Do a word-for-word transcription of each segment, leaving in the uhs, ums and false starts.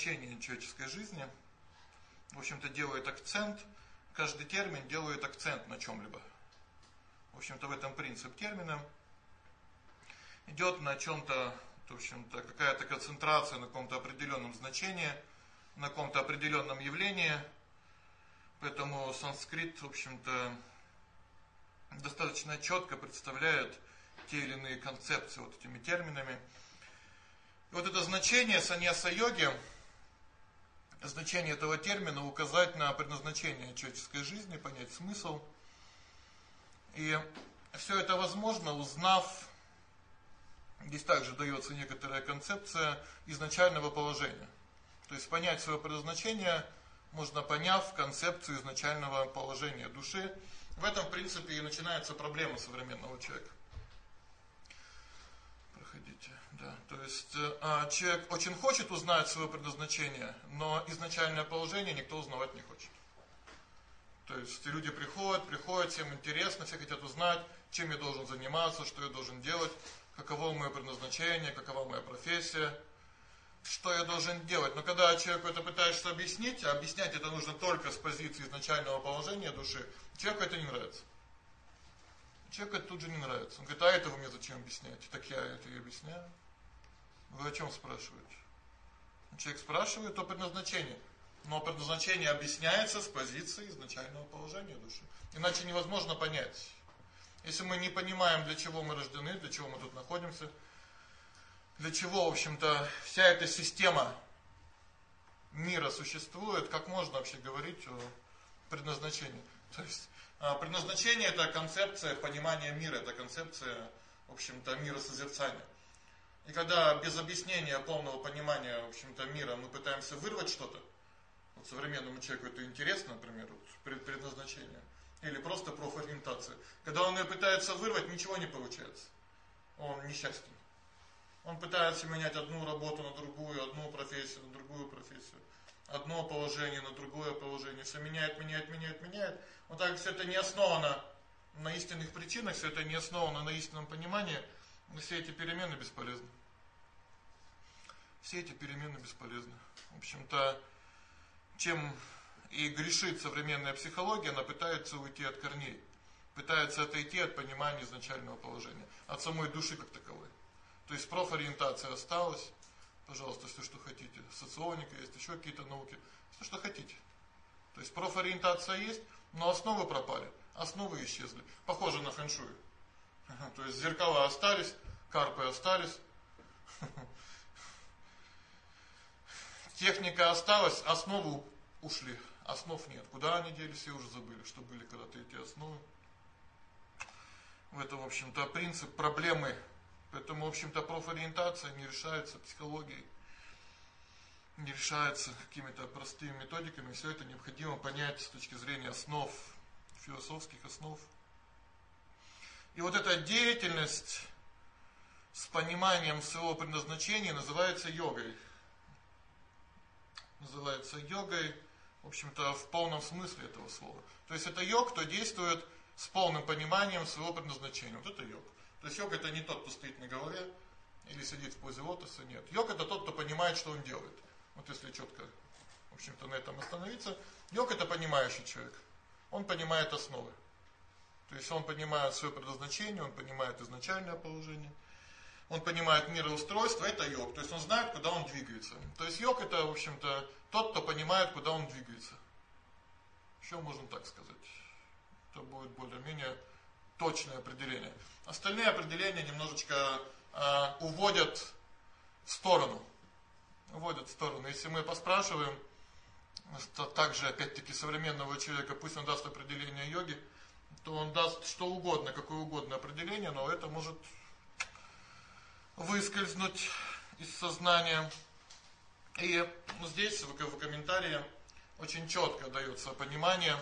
предназначение человеческой жизни, в общем-то, делает акцент, каждый термин делает акцент на чём-либо. В общем-то, в этом принцип термина. Идёт на чём-то, в общем-то, какая-то концентрация на каком-то определённом значении, на каком-то определённом явлении. Поэтому санскрит, в общем-то, достаточно чётко представляет те или иные концепции вот этими терминами. И вот это значение саньяса-йоги, значение этого термина указать на предназначение человеческой жизни, понять смысл. И всё это возможно, узнав, здесь также даётся некоторая концепция изначального положения. То есть понять своё предназначение можно, поняв концепцию изначального положения души. В этом, в принципе, и начинается проблема современного человека. Проходите. Да, то есть э, человек очень хочет узнать своё предназначение, но изначальное положение никто узнавать не хочет. То есть люди приходят, приходят, всем интересно, все хотят узнать, чем я должен заниматься, что я должен делать, каково моё предназначение, какова моя профессия, что я должен делать. Но когда человеку это пытаешься объяснить, а объяснять это нужно только с позиции изначального положения души, человеку это не нравится. Человеку это тут же не нравится. Он говорит: "А это вы мне зачем объясняете?" Так я это и объясняю. Вы о чём спрашиваете? Человек спрашивает о предназначении. Но предназначение объясняется с позиции изначального положения души. Иначе невозможно понять. Если мы не понимаем, для чего мы рождены, для чего мы тут находимся, для чего, в общем-то, вся эта система мира существует, как можно вообще говорить о предназначении? То есть предназначение это концепция понимания мира, это концепция, в общем-то, миросозерцания. И когда без объяснения полного понимания, в общем-то, мира мы пытаемся вырвать что-то, вот современному человеку это интересно, например, вот предназначение, или просто профориентация. Когда он её пытается вырвать, ничего не получается. Он несчастен. Он пытается менять одну работу на другую, одну профессию на другую профессию, одно положение на другое положение, всё меняет, меняет, меняет, меняет. Вот так всё это не основано на истинных причинах, всё это не основано на истинном понимании, все эти перемены бесполезны. Все эти перемены бесполезны. В общем-то, чем и грешит современная психология, она пытается уйти от корней, пытается отойти от понимания изначального положения, от самой души как таковой. То есть профориентация осталась, пожалуйста, всё, что хотите. Соционика есть, ещё какие-то науки, всё, что хотите. То есть профориентация есть, но основы пропали, основы исчезли. Похоже на фэн-шуй. То есть зеркала остались, карпы остались. Техника осталась, основы ушли. Основ нет. Куда они делись, все уже забыли, что были когда-то эти основы. В этом, в общем-то, принцип проблемы. Поэтому, в общем-то, профориентация не решается психологией, не решается какими-то простыми методиками. Всё это необходимо понять с точки зрения основ, философских основ. И вот эта деятельность с пониманием своего предназначения называется йогой. Называется йогой, в общем-то, в полном смысле этого слова. То есть это йог, кто действует с полным пониманием своего предназначения. Вот это йог. То есть йог это не тот, кто стоит на голове или сидит в позе лотоса, нет. Йог это тот, кто понимает, что он делает. Вот если чётко, в общем-то, на этом остановиться, йог это понимающий человек. Он понимает основы. То есть он понимает своё предназначение, он понимает изначальное положение. Он понимает мироустройство, это йог. То есть он знает, куда он двигается. То есть йог это, в общем-то, тот, кто понимает, куда он двигается. Ещё можно так сказать. Это будет более-менее точное определение. Остальные определения немножечко э, уводят в сторону. Уводят в сторону. Если мы поспрашиваем, то также опять-таки современного человека, пусть он даст определение йоги, то он даст что угодно, какое угодно определение, но это может выскользнуть из сознания. И здесь в комментарии очень чётко даётся понимание,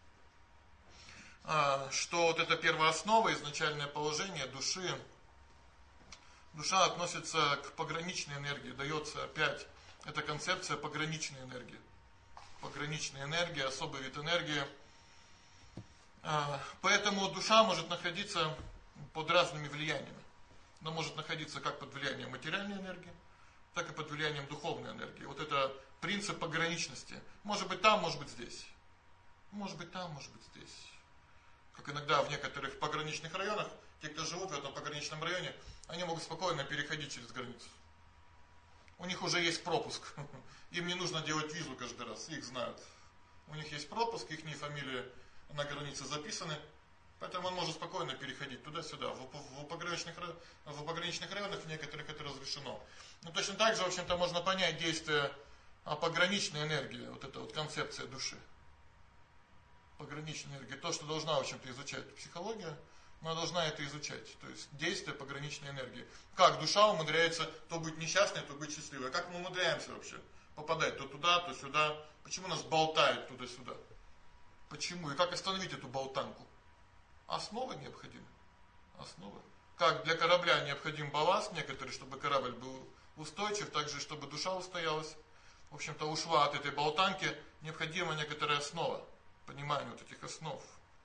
что вот это первооснова, изначальное положение души. Душа относится к пограничной энергии, даётся опять эта концепция пограничной энергии. Пограничная энергия, особый вид энергии. Поэтому душа может находиться под разными влияниями. Она может находиться как под влиянием материальной энергии, так и под влиянием духовной энергии. Вот эта принцип пограничности. Может быть там, может быть здесь. Может быть там, может быть здесь. Как иногда в некоторых пограничных районах, те, кто живут в этом пограничном районе, они могут спокойно переходить через границу. У них уже есть пропуск. Им не нужно делать визу каждый раз, их знают. У них есть пропуск, ихние фамилии на границе записаны. Поэтому он может спокойно переходить туда-сюда. В, в, в, пограничных, в пограничных районах в некоторых это разрешено. Но точно так же, в общем-то, можно понять действие пограничной энергии, вот эта вот концепция души. Пограничная энергия, то, что должна, в общем-то, изучать психология, она должна это изучать. То есть действие пограничной энергии. Как душа умудряется то быть несчастной, то быть счастливой. Как мы умудряемся вообще попадать то туда, то сюда? Почему нас болтает туда-сюда? Почему? И как остановить эту болтанку? Основы необходимы. Основы. Как для корабля необходим балласт некоторый, чтобы корабль был устойчив, так же, чтобы душа устоялась. В общем-то, ушла от этой болтанки, необходима некоторая основа. Понимание вот этих основ.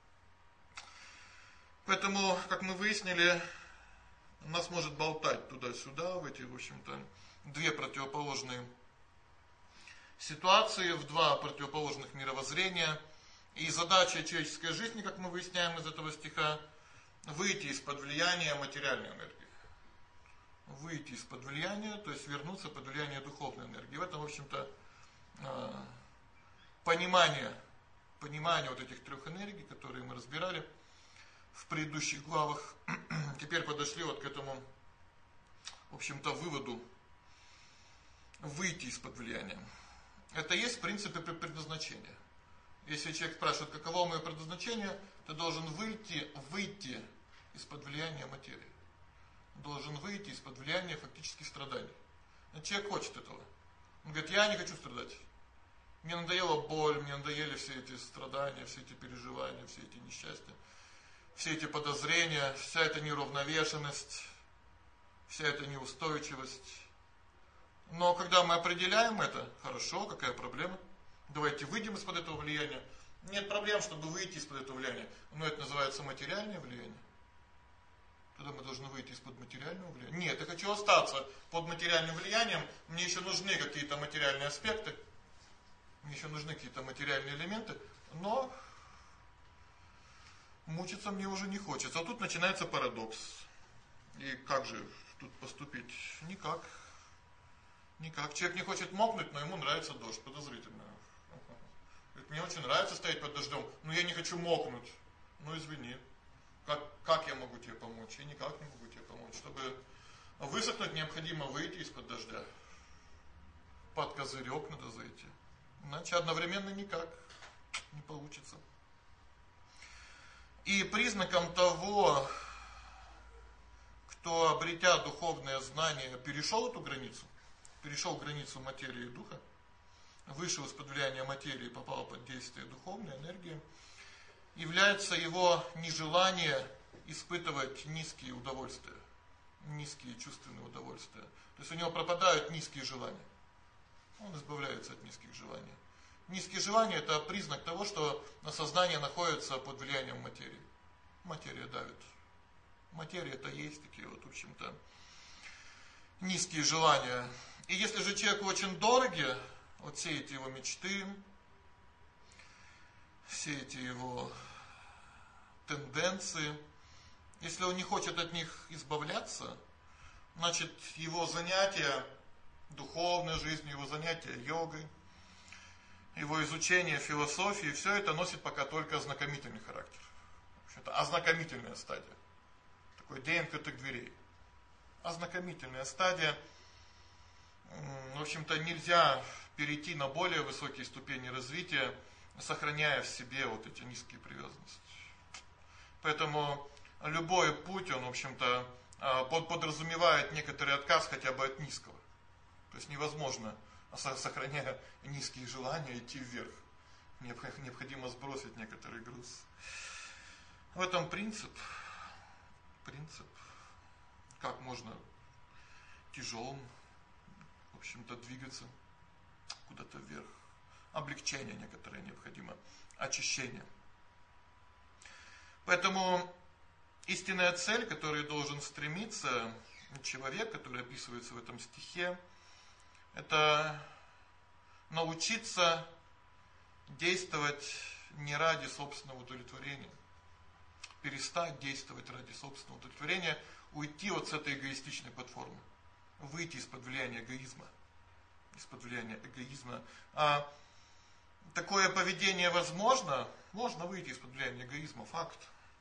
Поэтому, как мы выяснили, нас может болтать туда-сюда, в эти, в общем-то, две противоположные ситуации, в два противоположных мировоззрения. И задача человеческой жизни, как мы выясняем из этого стиха, выйти из-под влияния материальной энергии. Выйти из-под влияния, то есть вернуться под влияние духовной энергии. В этом, в общем-то, понимание, понимание вот этих трех энергий, которые мы разбирали в предыдущих главах, теперь подошли вот к этому, в общем-то, выводу выйти из-под влияния. Это есть в принципе предназначение. Если человек спрашивает, каково мое предназначение, ты должен выйти, выйти из-под влияния материи. Должен выйти из-под влияния фактически страданий. Человек хочет этого. Он говорит, я не хочу страдать. Мне надоела боль, мне надоели все эти страдания, все эти переживания, все эти несчастья, все эти подозрения, вся эта неуравновешенность, вся эта неустойчивость. Но когда мы определяем это, хорошо, какая проблема? Давайте выйдем из-под этого влияния. Нет проблем, чтобы выйти из-под этого влияния. Но это называется материальное влияние. Тогда мы должны выйти из-под материального влияния. Нет, я хочу остаться под материальным влиянием. Мне еще нужны какие-то материальные аспекты. Мне еще нужны какие-то материальные элементы. Но мучиться мне уже не хочется. А тут начинается парадокс. И как же тут поступить? Никак. Никак. Человек не хочет мокнуть, но ему нравится дождь. Подозрительно. Мне очень нравится стоять под дождем, но я не хочу мокнуть. Ну извини. Как, как я могу тебе помочь? Я никак не могу тебе помочь. Чтобы высохнуть, необходимо выйти из-под дождя. Под козырек надо зайти. Иначе одновременно никак не получится. И признаком того, кто, обретя духовное знание, перешел эту границу, перешел границу материи и духа, вышел из-под влияния материи и попал под действие духовной энергии, является его нежелание испытывать низкие удовольствия, низкие чувственные удовольствия. То есть у него пропадают низкие желания. Он избавляется от низких желаний. Низкие желания – это признак того, что сознание находится под влиянием материи. Материя давит. Материя – это есть такие вот, в общем-то, низкие желания. И если же человеку очень дороги, вот все эти его мечты, все эти его тенденции, если он не хочет от них избавляться, значит, его занятия духовной жизнью, его занятия йогой, его изучение философии, все это носит пока только ознакомительный характер. Это ознакомительная стадия. Такой день открытых дверей. Ознакомительная стадия. В общем-то, нельзя перейти на более высокие ступени развития, сохраняя в себе вот эти низкие привязанности. Поэтому любой путь, он, в общем-то, подразумевает некоторый отказ хотя бы от низкого. То есть невозможно, сохраняя низкие желания, идти вверх. Необходимо сбросить некоторый груз. В этом принцип. Принцип. Как можно тяжелым, в общем-то, двигаться куда-то вверх. Облегчение некоторое необходимо. Очищение. Поэтому истинная цель, к которой должен стремиться человек, который описывается в этом стихе, это научиться действовать не ради собственного удовлетворения. Перестать действовать ради собственного удовлетворения, уйти вот с этой эгоистичной платформы. Выйти из-под влияния эгоизма. Из-под влияния эгоизма. А такое поведение возможно, можно выйти из-под влияния эгоизма, факт.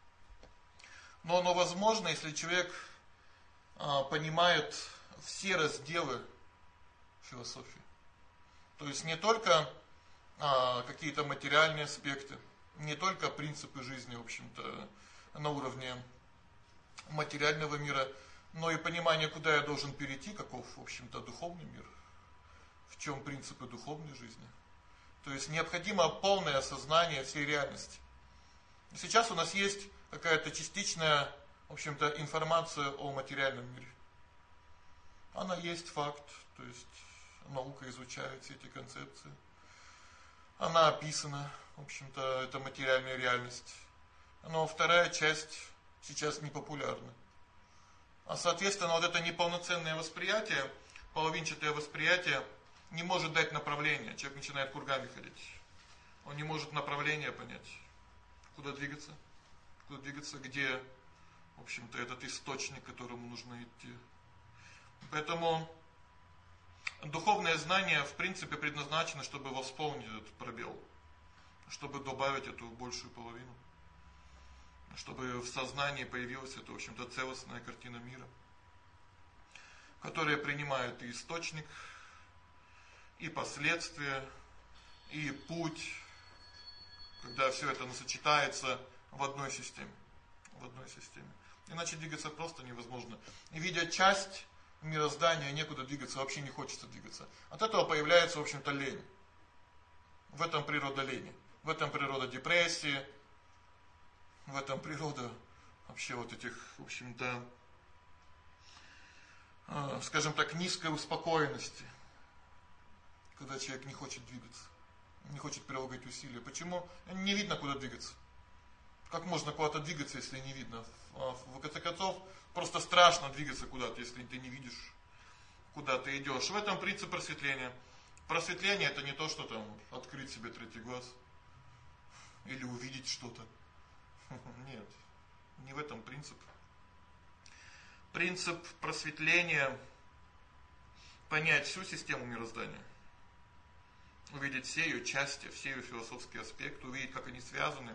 Но оно возможно, если человек а, понимает все разделы философии. То есть не только а, какие-то материальные аспекты, не только принципы жизни, в общем-то, на уровне материального мира, но и понимание, куда я должен перейти, каков, в общем-то, духовный мир, в чем принципы духовной жизни. То есть необходимо полное осознание всей реальности. Сейчас у нас есть какая-то частичная, в общем-то, информация о материальном мире. Она есть факт, то есть наука изучает все эти концепции. Она описана, в общем-то, это материальная реальность. Но вторая часть сейчас не популярна. А соответственно, вот это неполноценное восприятие, половинчатое восприятие не может дать направление. Человек начинает кругами ходить. Он не может направление понять. Куда двигаться? Куда двигаться, где, в общем-то, этот источник, к которому нужно идти. Поэтому духовное знание, в принципе, предназначено, чтобы восполнить этот пробел, чтобы добавить эту большую половину, чтобы в сознании появилась эта, в общем-то, целостная картина мира, которая принимает и источник, и последствия, и путь, когда все это сочетается в одной системе, в одной системе. Иначе двигаться просто невозможно. И видя часть мироздания, некуда двигаться, вообще не хочется двигаться. От этого появляется, в общем-то, лень. В этом природа лени. В этом природа депрессии. В этом природа вообще вот этих, в общем-то, э, скажем так, низкой успокоенности. Когда человек не хочет двигаться, не хочет прилагать усилия. Почему? Не видно, куда двигаться. Как можно куда-то двигаться, если не видно? В конце концов, просто страшно двигаться куда-то, если ты не видишь, куда ты идешь. В этом принцип просветления. Просветление — это не то, что там открыть себе третий глаз или увидеть что-то. Нет, не в этом принцип. Принцип просветления — понять всю систему мироздания. Увидеть все ее части, все ее философские аспекты, увидеть, как они связаны.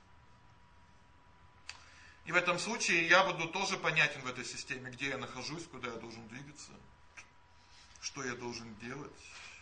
И в этом случае я буду тоже понятен в этой системе, где я нахожусь, куда я должен двигаться, что я должен делать.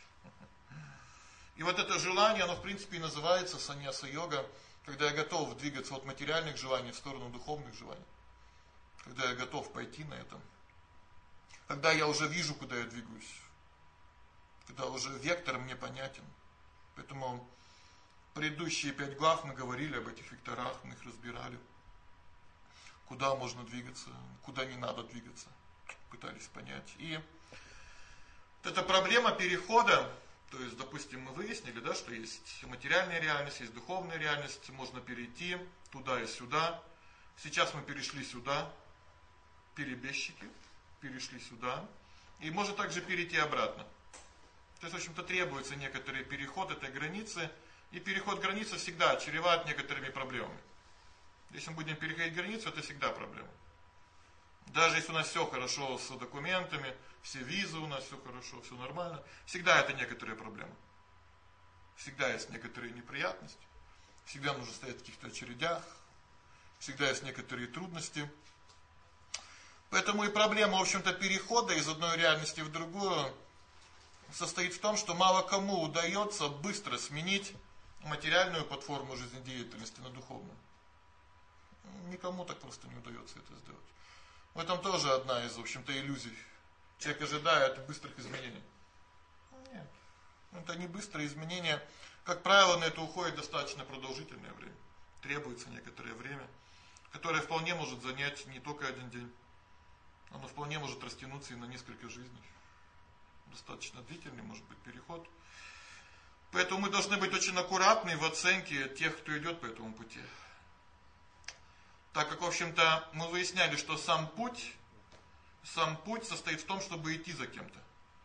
И вот это желание, оно в принципе и называется саньяса-йога, когда я готов двигаться от материальных желаний в сторону духовных желаний. Когда я готов пойти на это. Когда я уже вижу, куда я двигаюсь. Когда уже вектор мне понятен. Поэтому предыдущие пять глав мы говорили об этих векторах, мы их разбирали. Куда можно двигаться, куда не надо двигаться. Пытались понять. И вот эта проблема перехода, то есть, допустим, мы выяснили, да, что есть материальная реальность, есть духовная реальность, можно перейти туда и сюда. Сейчас мы перешли сюда, перебежчики, перешли сюда. И можно также перейти обратно. То есть, в общем-то, требуется некоторый переход этой границы. И переход границы всегда чреват некоторыми проблемами. Если мы будем переходить границу, это всегда проблема. Даже если у нас все хорошо с документами, все визы у нас, все хорошо, все нормально, всегда это некоторые проблемы. Всегда есть некоторые неприятности, всегда нужно стоять в каких-то очередях, всегда есть некоторые трудности. Поэтому и проблема, в общем-то, перехода из одной реальности в другую состоит в том, что мало кому удается быстро сменить материальную платформу жизнедеятельности на духовную. Никому так просто не удается это сделать. В этом тоже одна из, в общем-то, иллюзий. Человек ожидает быстрых изменений. Нет. Это не быстрые изменения. Как правило, на это уходит достаточно продолжительное время. Требуется некоторое время, которое вполне может занять не только один день. Оно вполне может растянуться и на несколько жизней. Достаточно длительный может быть переход. Поэтому мы должны быть очень аккуратны в оценке тех, кто идет по этому пути. Так как, в общем-то, мы выясняли, что сам путь, сам путь состоит в том, чтобы идти за кем-то.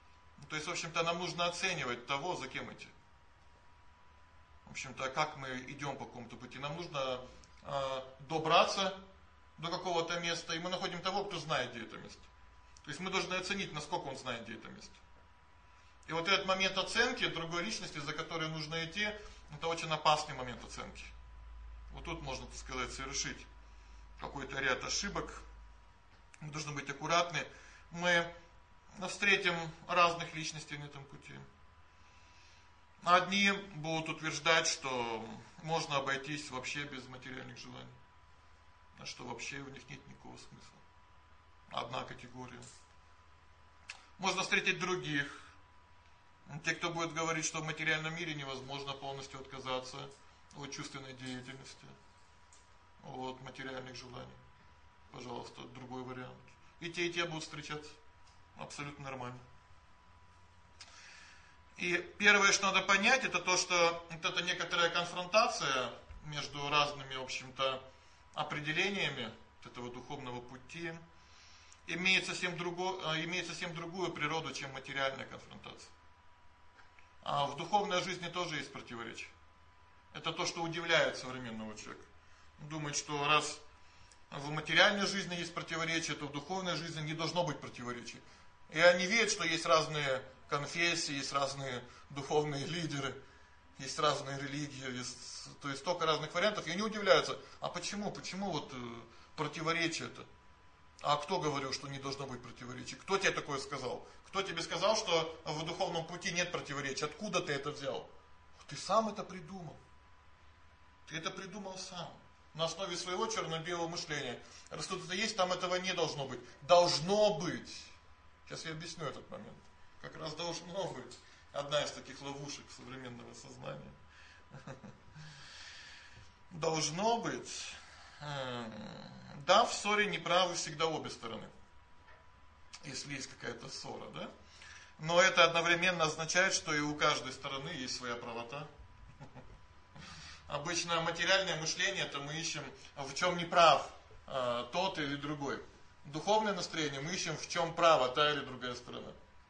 То есть, в общем-то, нам нужно оценивать того, за кем идти. В общем-то, как мы идем по какому-то пути. Нам нужно э, добраться до какого-то места, и мы находим того, кто знает, где это место. То есть мы должны оценить, насколько он знает, где это место. И вот этот момент оценки другой личности, за которой нужно идти, это очень опасный момент оценки. Вот тут можно, так сказать, совершить какой-то ряд ошибок. Мы должны быть аккуратны. Мы встретим разных личностей на этом пути. Одни будут утверждать, что можно обойтись вообще без материальных желаний. А что вообще у них нет никакого смысла. Одна категория. Можно встретить других. Те, кто будет говорить, что в материальном мире невозможно полностью отказаться от чувственной деятельности, от материальных желаний. Пожалуйста, другой вариант. И те, и те будут встречаться. Абсолютно нормально. И первое, что надо понять, это то, что вот это некоторая конфронтация между разными, в общем-то, определениями вот этого духовного пути имеет совсем другую, имеет совсем другую природу, чем материальная конфронтация. А в духовной жизни тоже есть противоречия. Это то, что удивляет современного человека. Думает, что раз в материальной жизни есть противоречия, то в духовной жизни не должно быть противоречий. И они видят, что есть разные конфессии, есть разные духовные лидеры, есть разные религии, есть, то есть столько разных вариантов, и они удивляются, а почему, почему вот противоречие-то? А кто говорил, что не должно быть противоречий? Кто тебе такое сказал? Кто тебе сказал, что в духовном пути нет противоречий? Откуда ты это взял? Ты сам это придумал. Ты это придумал сам. На основе своего черно-белого мышления. Раз тут это есть, там этого не должно быть. Должно быть. Сейчас я объясню этот момент. Как раз должно быть. Одна из таких ловушек современного сознания. Должно быть. Да, в ссоре неправы всегда обе стороны. Если есть какая-то ссора, да? Но это одновременно означает, что и у каждой стороны есть своя правота. Обычно материальное мышление, это мы ищем, в чем не прав э, тот или другой. Духовное настроение мы ищем, в чем права та или другая сторона.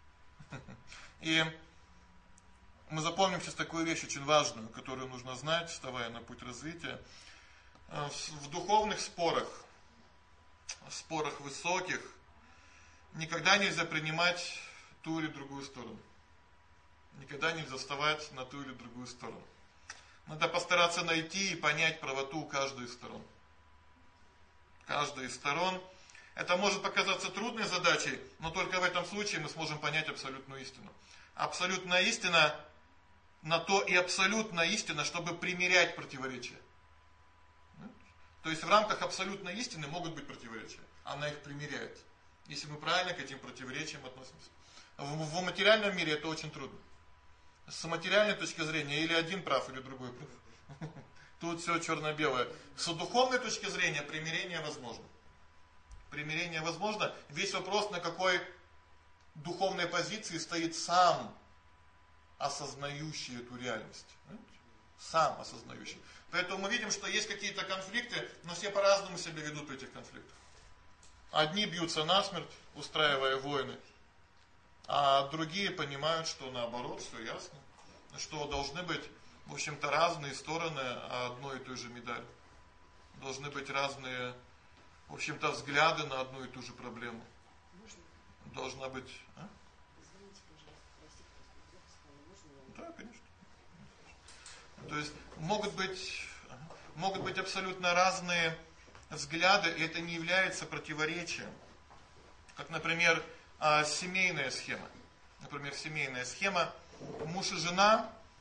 И мы запомним сейчас такую вещь очень важную, которую нужно знать, вставая на путь развития. В духовных спорах, в спорах высоких, никогда нельзя принимать ту или другую сторону. Никогда нельзя вставать на ту или другую сторону. Надо постараться найти и понять правоту каждой из сторон. Каждой из сторон. Это может показаться трудной задачей, но только в этом случае мы сможем понять абсолютную истину. Абсолютная истина на то и абсолютная истина, чтобы примирять противоречия. То есть в рамках абсолютной истины могут быть противоречия. Она их примиряет. Если мы правильно к этим противоречиям относимся. В, в материальном мире это очень трудно. С материальной точки зрения или один прав, или другой прав. Тут все черно-белое. С духовной точки зрения примирение возможно. Примирение возможно. Весь вопрос, на какой духовной позиции стоит сам осознающий эту реальность. Сам осознающий. Поэтому мы видим, что есть какие-то конфликты, но все по-разному себя ведут в этих конфликтах. Одни бьются насмерть, устраивая войны, а другие понимают, что наоборот, все ясно, что должны быть, в общем-то, разные стороны одной и той же медали. Должны быть разные, в общем-то, взгляды на одну и ту же проблему. Можно? Должна быть... А? Извините, пожалуйста, простите, да, конечно. То есть могут быть, могут быть абсолютно разные взгляды, и это не является противоречием. Как, например, семейная схема. Например, семейная схема. Муж и жена